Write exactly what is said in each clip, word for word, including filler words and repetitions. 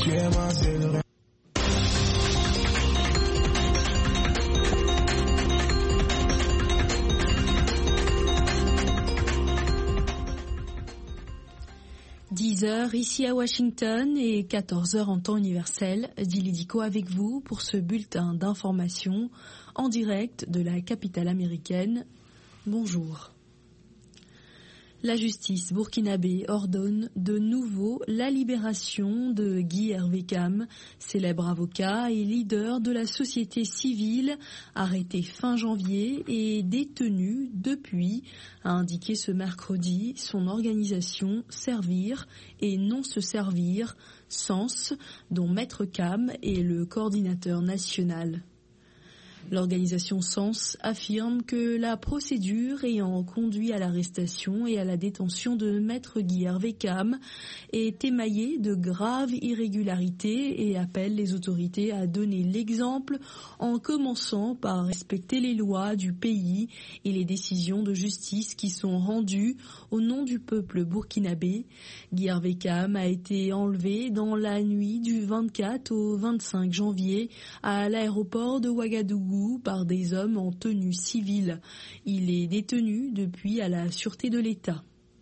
dix heures ici à Washington et quatorze heures en temps universel. Dili Diko avec vous pour ce bulletin d'information en direct de la capitale américaine. Bonjour. La justice burkinabé ordonne de nouveau la libération de Guy Hervé Cam, célèbre avocat et leader de la société civile, arrêté fin janvier et détenu depuis, a indiqué ce mercredi son organisation Servir et non se servir, Sens, dont Maître Cam est le coordinateur national. L'organisation Sens affirme que la procédure ayant conduit à l'arrestation et à la détention de Maître Guy Hervé Cam est émaillée de graves irrégularités et appelle les autorités à donner l'exemple en commençant par respecter les lois du pays et les décisions de justice qui sont rendues au nom du peuple burkinabé. Guy Hervé Cam a été enlevé dans la nuit du vingt-quatre au vingt-cinq janvier à l'aéroport de Ouagadougou par des hommes en tenue civile. Il est détenu depuis à la sûreté de l'État.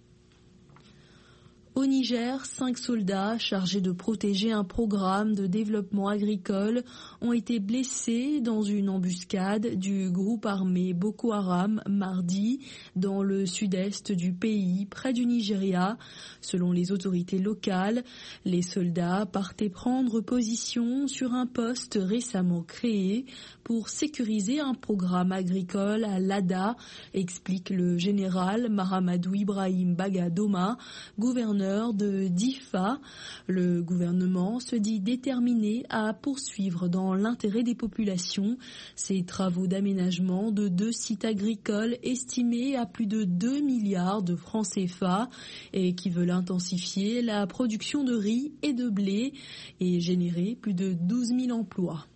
Au Niger, cinq soldats chargés de protéger un programme de développement agricole ont été blessés dans une embuscade du groupe armé Boko Haram mardi dans le sud-est du pays, près du Nigeria. Selon les autorités locales, les soldats partaient prendre position sur un poste récemment créé pour sécuriser un programme agricole à Lada, explique le général Mahamadou Ibrahim Bagadoma, gouverneur de Difa. Le gouvernement se dit déterminé à poursuivre dans l'intérêt des populations ces travaux d'aménagement de deux sites agricoles estimés à plus de deux milliards de francs C F A et qui veulent intensifier la production de riz et de blé et générer plus de douze mille emplois.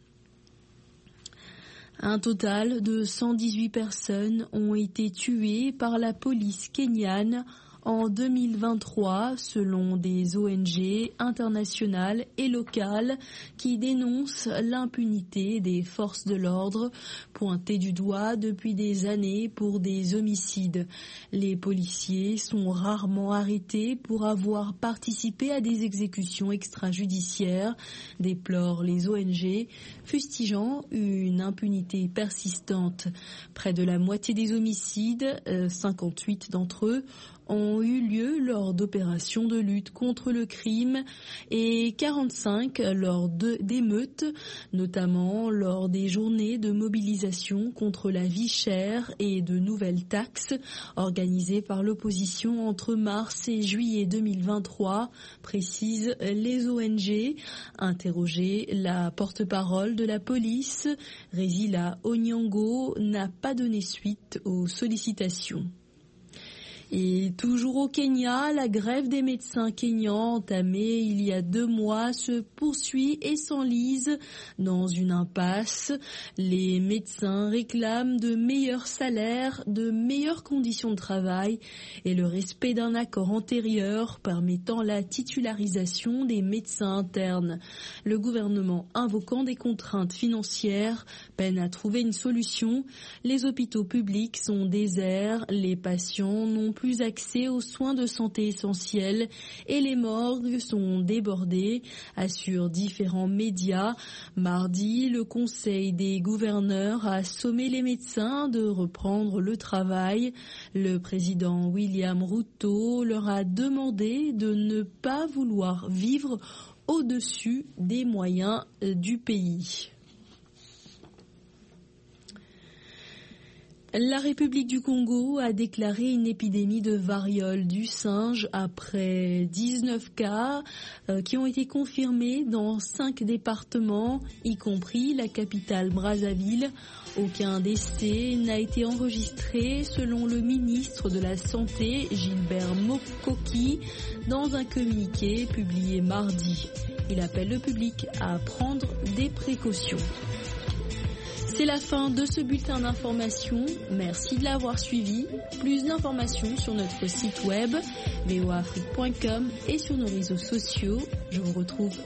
Un total de cent dix-huit personnes ont été tuées par la police kenyane en deux mille vingt-trois, selon des O N G internationales et locales qui dénoncent l'impunité des forces de l'ordre, pointées du doigt depuis des années pour des homicides. Les policiers sont rarement arrêtés pour avoir participé à des exécutions extrajudiciaires, déplorent les O N G, fustigeant une impunité persistante. Près de la moitié des homicides, cinquante-huit d'entre eux, ont eu lieu lors d'opérations de lutte contre le crime et quarante-cinq lors de, d'émeutes, notamment lors des journées de mobilisation contre la vie chère et de nouvelles taxes organisées par l'opposition entre mars et juillet deux mille vingt-trois, précisent les O N G. Interrogée, la porte-parole de la police, Rezila Onyango, n'a pas donné suite aux sollicitations. Et toujours au Kenya, la grève des médecins kenyans entamée il y a deux mois se poursuit et s'enlise dans une impasse. Les médecins réclament de meilleurs salaires, de meilleures conditions de travail et le respect d'un accord antérieur permettant la titularisation des médecins internes. Le gouvernement, invoquant des contraintes financières, peine à trouver une solution. Les hôpitaux publics sont déserts, les patients n'ont plus accès aux soins de santé essentiels et les morgues sont débordées, assurent différents médias. Mardi, le Conseil des gouverneurs a sommé les médecins de reprendre le travail. Le président William Ruto leur a demandé de ne pas vouloir vivre au-dessus des moyens du pays. La République du Congo a déclaré une épidémie de variole du singe après dix-neuf cas euh, qui ont été confirmés dans cinq départements, y compris la capitale Brazzaville. Aucun décès n'a été enregistré selon le ministre de la Santé, Gilbert Mokoki, dans un communiqué publié mardi. Il appelle le public à prendre des précautions. C'est la fin de ce bulletin d'information. Merci de l'avoir suivi. Plus d'informations sur notre site web v o a afrique point com et sur nos réseaux sociaux. Je vous retrouve